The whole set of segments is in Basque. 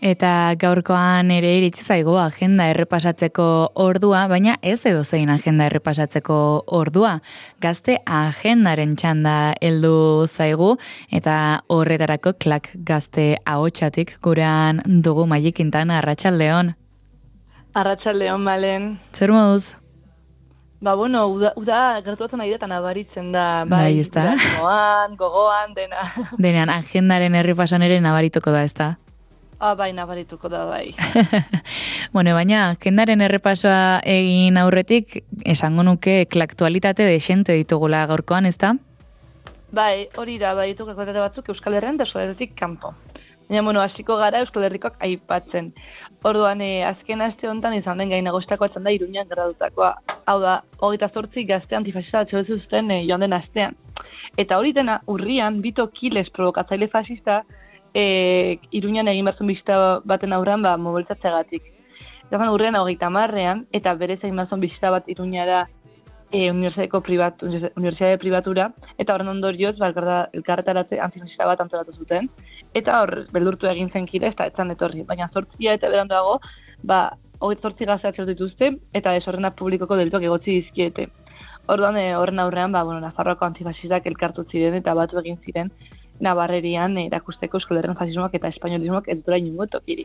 Eta gaurkoan ere iritsi zaigu agenda errepasatzeko ordua, baina ez edozein agenda errepasatzeko ordua. Gazte agendaren txanda heldu zaigu eta horretarako klak gazte ahotsatik gurean dugu Maili Quintana. Arratsaldeon. Arratsaldeon, Malen. Zer moduz? Bueno, uda gertuatzen nahi eta nabaritzen da. Bai, ez da? Gogoan, dena. Denean, agendaren errepasan ere nabarituko da, ez da? Bai, nabarituko da, bai. Bueno, baina, agendaren errepasoa egin aurretik, esango nuke klaktualitate desente ditugula gaurkoan, ez da? Bai, hori da, bai, ditu klaktualitate batzuk Euskal Herrian eta Euskal Herritik kanpo. Baina, hasiko gara Euskal Herrikoak aipatzen. Orduan, azken aste honetan izan den gai nagusietakoa izan da Iruñan gertatutakoa. Hau da, 28 gazte antifasista atxilotu zuten joan den astean. Eta hori dena, urrian, Bito Kiles provokatzaile fascista Iruñan egin batzun bizita baten aurrean mobilizatzeagatik. Eta urrian 30ean, eta berez egin batzun bizita bat Iruñara unibertsitate pribatura, eta horren ondorioz elkarretaratze antifascista bat antolatu zuten. Eta hor, beldurtu egin zen Kiles, eta etzan etorri. Baina 8 eta beranduago, 28 gazte atxilotu dituzte, eta desorrena publikoko delituak egotzi dizkiete. Orduan, horren aurrean, Nafarroako antifasistak elkartu ziren eta batu egin ziren Navarrerian erakusteko Euskal Herrian fasismoak eta espainolismoak ez dutela inongo tokirik.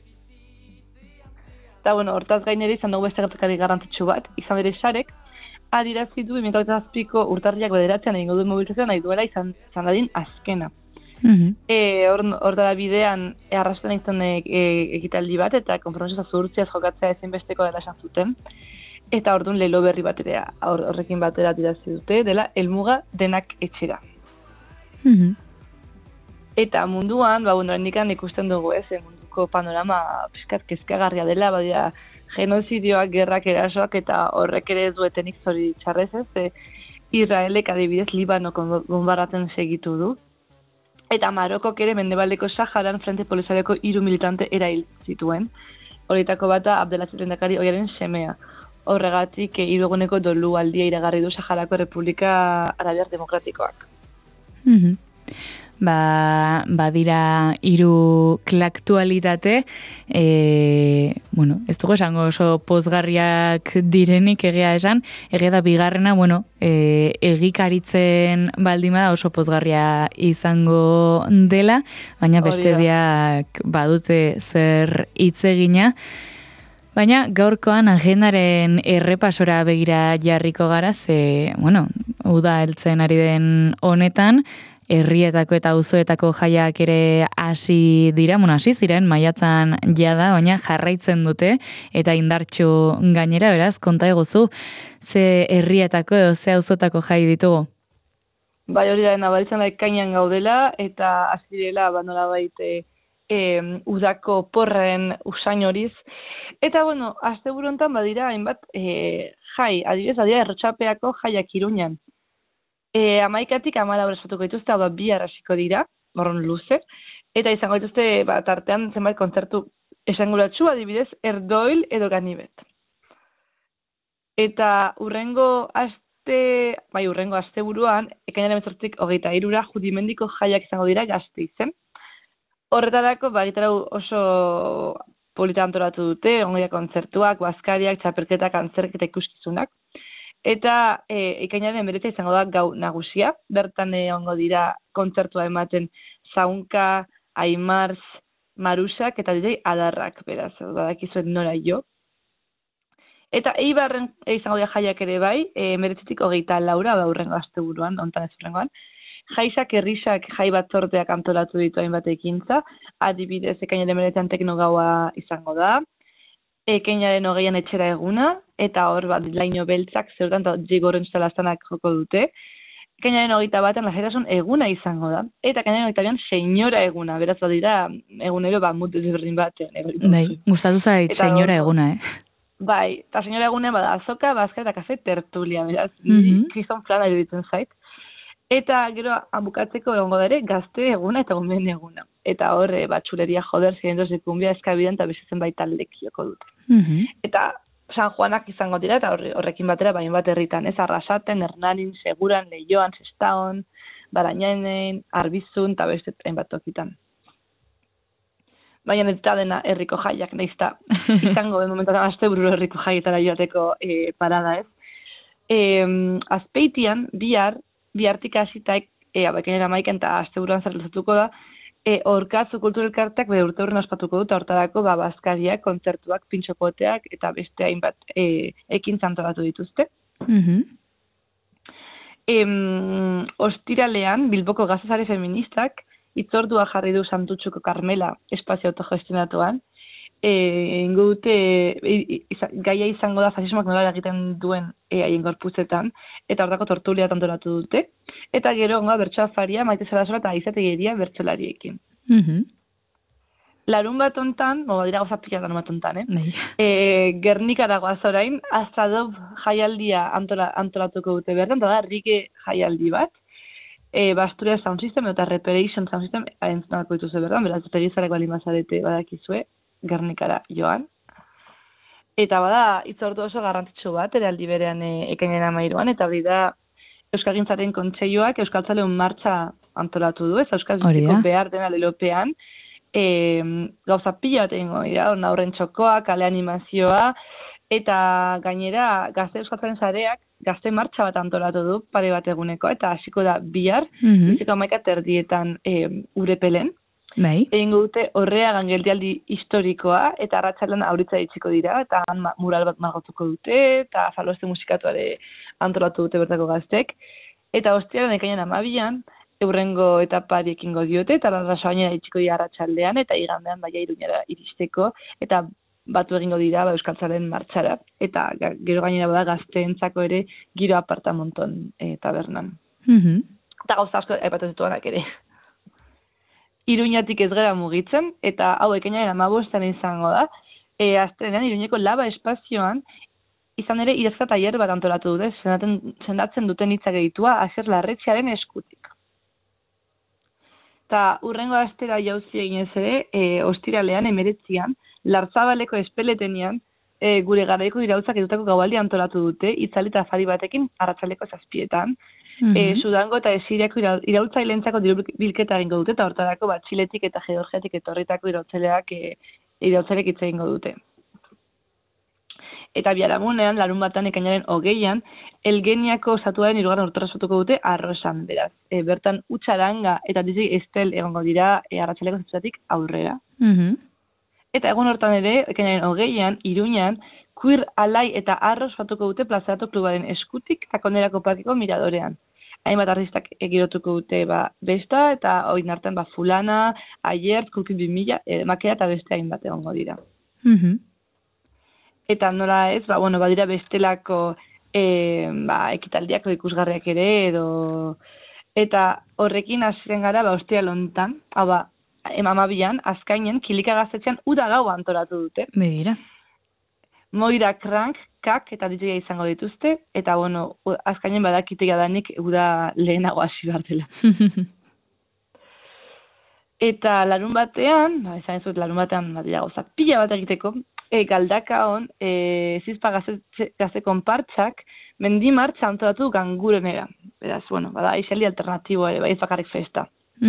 Eta, hortaz gainera izan dugu beste gertakari garrantzitsu bat, izan bere Sarek, adierazi du 2007ko urtarrilak 9 egingo duen mobilizazioa nahi duela izan dadin azkena. Hor dara bidean arrasten izan ekitaldi bat eta konpromisoa zuhurtziaz jokatzea ezinbesteko dela esan zuten. Eta orduan lelo berri batera horrekin batera adierazi dute dela helmuga denak etxera. Eta munduan, indikan ikusten dugu munduko panorama pixkat kezkagarria dela, badira genozidioak, gerrak, erasoak eta horrek ere ez duetenik zori txarrez ez. Israelek adibidez Libanoko bonbardatzen segitu du. Eta Marokok ere Mendebaldeko Saharan Frente Polisarioko 3 militante erail zituen. Horietako bata Abdelaziz lehendakari ohiaren semea. Horregatik 3 eguneko dolu aldia iragarri du Saharako Errepublika Arabiar Demokratikoak. Badira 3 klaktualitate, ez dugu esango oso pozgarriak direnik egia esan, egia da bigarrena, egikaritzen baldima da oso pozgarria izango dela, baina beste biak badute zer hitz egina. Baina gaurkoan agendaren errepasora begira jarriko gara, uda heltzen ari den honetan, herrietako eta auzoetako jaiak ere hasi dira, hasi ziren maiatzan jada, baina jarraitzen dute eta indartsu gainera, beraz, konta eguzu, ze herrietako edo ze auzotako jai ditugu? Bai, hori da, nabaritzen da ekainan gaudela eta hasi direla nolabait udako porren usain horiz. Eta, asteburu honetan badira hainbat jai, adibidez, badira Errotxapeako jaiak Iruñan. 11-tik 14 osatuko dituzte, hau da 2 hasiko dira, morron luze, eta izango dituzte tartean zenbait kontzertu esanguratsu, adibidez, Erdoil edo Ganibet. Eta urrengo asteburuan, ekainaren 18-tik 23-ra Judimendiko jaiak izango dira Gasteizen. Horretarako, oso polita antolatu dute, ongoia kontzertuak, bazkariak, txapelketak, antzerk eta ikuskizunak. Eta ekainaren 19 izango da gau nagusia, bertan ongo dira kontzertua ematen Zaunka, Aimars, Marusak eta DJ Adarrak, beraz, badakizuen nora jo. Eta Eibarren izango dira jaiak ere bai, 19-tik 24, urrengo asteburuan, hontan ez urrengoan. Jaisak herrisak jai batzordeak antolatu ditu hainbat ekintza, adibidez ekainaren 19 tekno gaua izango da. Ekainaren 20an etxera eguna, eta hor laino beltzak zeutan eta jigorren txalaztanak joko dute. Ekainaren 21an lasaitasun eguna izango da. Eta ekainaren 22an senyora eguna, beraz badira egunero mut desberdin batean. Gustatu zait senyora eguna, Bai, eta senyora egunean bada azoka, bazka eta kafe tertulia, beraz, kriston plana iruditzen zait. Eta gero bukatzeko egongo da ere gazte eguna eta umen eguna. Eta hor batxuleria joder, zirendoz ikumbia eskabidean eta bezitzen baita lekioko dute. Eta San Juanak izango dira eta horrekin batera bain bat herritan, ez Arrasaten, Hernanin, Seguran, Leioan, Sestaon, Barañainen, Arbizun eta beste hainbat tokitan. baina ez da dena herriko jaiak, nahiz eta izango den momentuan astebururo herriko jaietara joateko parada ez. Azpeitian, bihartik hasitaik, ekainaren 11 eta asteburuan zerrelzatuko da, Orkatzu kulturelkarteak bere urte hurren ospatuko dut, hortarako bazkariak, kontzertuak, pintxokoteak eta beste hainbat ekintza antolatu dituzte. Ostiralean, Bilboko Gaztesare Feministak hitzordua jarri du Santutxuko Karmela espazio autogestionatuan. Ingo dute, gaia izango da fasismoak nola egiten duen haien gorpuzetan, eta hortako tortulia antolatu dute. Eta gero bertsoa afaria, Maite Sarasola eta Aizategiria bertsolariekin. Larun bat ontan, dira gauza pila larun bat ontan, Gernikara goaz orain, Azadob jaialdia antolatuko dute bertan, eta da, Rike jaialdi bat, Basturia Sound System eta Reparation Sound System entzunako dituzue bertan, beraz, tegizarek bali mazarete badakizue, Gernikara joan. Eta bada, hitzordu oso garrantzitsu bat, ere aldi berean ekainaren 13an, eta hori da Euskalgintzaren Kontseiluak Euskaltzaleon martxa antolatu du, ez Euskalgintziko behar dena lelopean, gauza pila bat egingo dira, aurren txokoa, kale animazioa, eta gainera gazte Euskaltzaren sareak gazte martxa bat antolatu du, pare bat eguneko, eta hasiko da bihar, biziko 11:00 Urepelen. Egingo dute Horreagan geldialdi historikoa, eta arratsaldean auritza itxiko dira, eta mural bat margotuko dute, eta faloste musikatuare antolatu dute bertako gaztek. Eta ostiralean ekainaren 12an, eurrengo etapari ekingo diote, eta Larrasoainera itxiko dira arratsaldean, eta igandean baia Iruñara iristeko, eta batu egingo dira Euskaltzaren martxara. Eta gero gainera bada gazteentzako ere giro apartamonton tabernan. Eta gauza asko aipatu zituanak ere. Iruñatik ez gara mugitzen, eta hau ekainaren 15an izango da, astelehenean Iruñeko Laba espazioan, izan ere idazka tailer bat antolatu dute, sendatzen duten hitzak egitua Asier Larretxearen eskutik. Eta urrengo astera jauzi eginez ere, ostiralean, 19an, Lartzabaleko espeletenian, gure garaiko irautzak edutako gaualdi antolatu dute, itzali eta afari batekin, arratsaleko 7etan. Sudango eta Esiriako iraultzailentzako bilketa egingo dute, eta hortarako Txiletik eta Georgiatik etorritako iraultzaileak hitz egingo dute. Eta biharamunean, larun batan ekainaren 20an, Elgeniako Estatuaren 3. urtera ospatuko dute Arrosan, beraz. Bertan Utxaranga eta DJ Estel egongo dira arratsaleko 7etik aurrera. Eta egun hortan ere, ekainaren 20an, Iruñan, Queer Alai eta Arros ospatuko dute Plazaratu klubaren eskutik eta Konerako parkeko miradorean. Hainbat artistak egirotuko dute besta, eta oin artean Fulana, Aiert, Kulkin 2000, Makea eta beste hainbat egongo dira. Eta nola ez, badira bestelako ekitaldiako ikusgarriak ere, edo... Eta horrekin hasiren gara, ostiral hontan, hau 12an, Azkainen, Kilika Gaztetxean, uda gau antolatu dute. Begira. Moira Krank, Kak eta DJ izango dituzte, eta Azkainen badakitea danik uda lehenago hasi behar dela. Eta larun batean, larun batean gauza pila bat egiteko, Galdakaon, Zizpa gazte konpartxak, mendi martxa antolatu Gangurenera. Beraz, bada iseldi alternatiboa ere, ez bakarrik festa.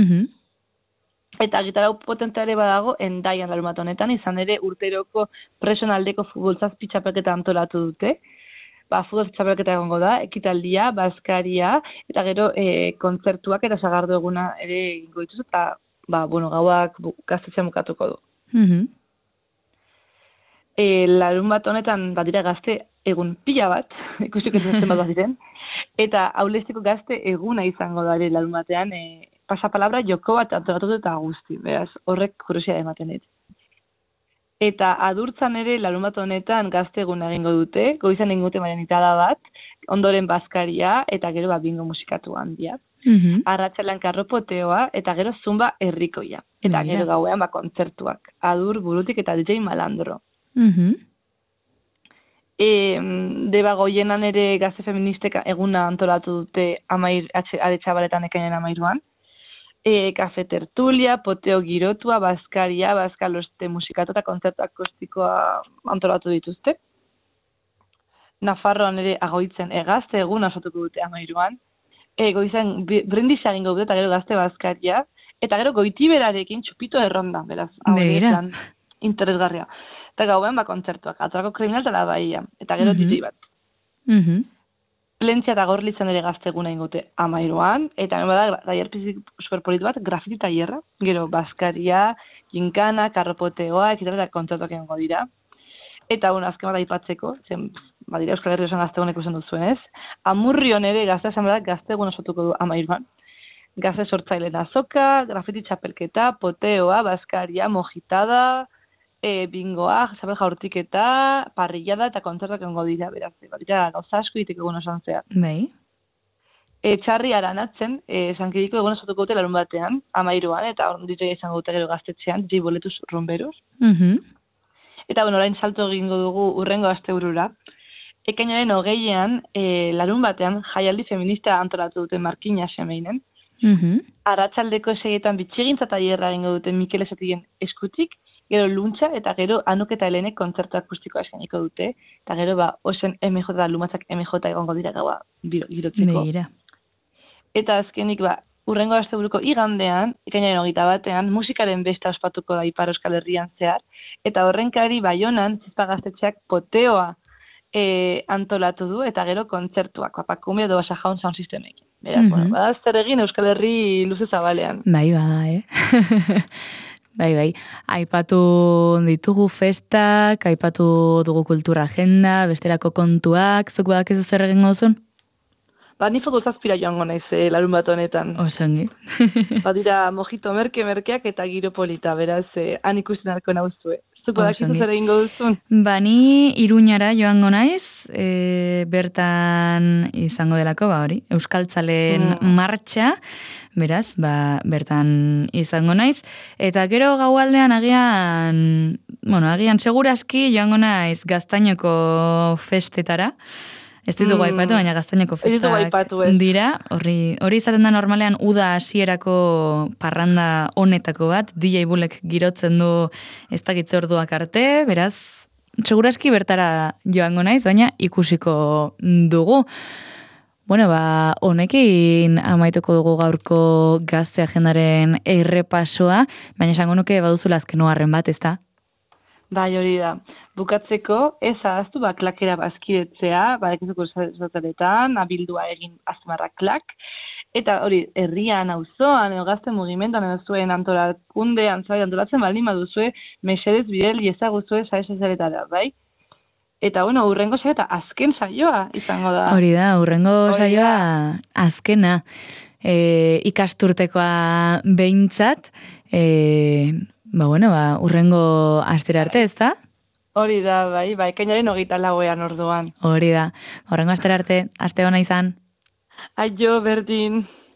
Eta gitarau potentea ere badago Endaian larun bat honetan, izan ere urteroko presonaldeko futbolzazpi txapelketa antolatu dute. Futbolzazpi txapelketa egongo da, ekitaldia, bazkaria, eta gero kontzertuak eta sagardo eguna ere ingo dituz, eta gauak gaztetxean bukatuko du. Larun bat honetan badira gazte egun pila bat, ikusik ez zen bat ziren, eta aulestiko gazte eguna izango da ere larun batean, pasapalabra joko bat antolatu eta guzti, beraz, horrek kuriosia ematen dit. Eta adurtzan ere larun bat honetan gazte eguna egingo dute, goizan egingo dute marianitada bat, ondoren bazkaria, eta gero bingo musikatu handia. Arratsaldean karropoteoa, eta gero zumba herrikoia. Eta gero gauean kontzertuak, Adur, Burutik eta DJ Malandro. Debagoienan ere gazte feministek eguna antolatu dute Aretxabaletan ekainaren 13an. Kafe tertulia, poteo girotua, bazkaria, bazkaloste musikatu eta kontzertu akustikoa antolatu dituzte. Nafarroan ere Agoitzen gazte eguna osatuko dute 13an. Goizan brindisa egingo dute eta gero gazte bazkaria, eta gero Goitiberarekin txupito erronda, beraz, hau plan interesgarria. Eta gauen, kontzertuak, atzorako kriminal eta la bahia, eta gero DJ bat. Plentzia eta Gorlitzen ere gazteguna ingute 13an, eta bada, taierpizik superpolit bat, grafiti taierra, gero Baskaria, Ginkana, Karropoteoa, eta kontzertuak egongo dira. Eta, azken bat aipatzeko, zen, badira Euskal Herri osan gaztegunek usen duzuen ez, Amurrion ere gaztea esan bada gaztegun osatuko du 13an. Gazte sortzaileen azoka, grafiti txapelketa, poteoa, Baskaria, mojitada, bingoa, zabel jaurtiketa, parrillada eta kontzertuak egongo dira, beraz, badira gauza asko iteko egun osan zehar. Bai. Txarri aranatzen, Sankidiko egun osatuko dute larun batean, 13an, eta DJ izango dute gero gaztetxean, DJ Boletus Rumberos. Eta, orain salto egingo dugu urrengo asteburura. Ekainaren 20an, larun batean, jaialdi feminista antolatu dute Markina Semeinen. Arratsaldeko seietan bitxigintza taierra egingo dute Mikel Esatien eskutik, gero Luntza eta gero Anuk eta Helenek kontzertu akustikoa eskainiko dute, eta gero Osen MJ eta Lumatzak MJ egongo dira gaua girotzeko. Begira. Eta azkenik urrengo asteburuko igandean, ekainaren 21an, musikaren besta ospatuko da Ipar Euskal Herrian zehar, eta horrenkari Baionan, Zizpa Gaztetxeak poteoa antolatu du, eta gero kontzertuak, Papakumia edo Basa Jaun sound systemekin. Beraz, bada zer egin Euskal Herri luze zabalean. Bai, bada, Bai. Aipatu ditugu festak, aipatu dugu kultura agenda, bestelako kontuak, zuk badakizu zer egin gauzun? Ni foto zazpira joango naiz larun bat honetan. Osongi. Badira mojito merkeak eta giro polita, beraz, han ikusten arko nauzue. Zuko dakizu zer egingo duzun? Ni Iruñara joango naiz, bertan izango delako, hori, Euskaltzaleen martxa, beraz, bertan izango naiz. Eta gero gaualdean agian seguraski joango naiz Gaztainoko festetara. Ez ditugu aipatu, baina Gaztainoko festak dira. Hori izaten da normalean uda hasierako parranda honetako bat, DJ Bulek girotzen du ez dakitze orduak arte, beraz, seguraski bertara joango naiz, baina ikusiko dugu. Honekin amaituko dugu gaurko gazte agendaren errepasoa, baina esango nuke baduzula azken oharren bat, ezta? Bai, hori da. Bukatzeko, ez ahaztu, klakera bazkidetzea, badekizuko zataretan, abildua egin azmarra klak, eta hori, herrian, auzoan, gazte mugimenduan, zuen antolakunde, antolatzen baldin baduzue, mesedez bidel ezaguzue saia bai? Eta, urrengo saioa eta azken saioa izango da. Hori da, urrengo saioa azkena. Ikasturtekoa behintzat, urrengo astera arte, ez da? Hori da, bai, ekainaren 24an orduan. Hori da, urrengo astera arte, aste ona izan. Aio, berdin.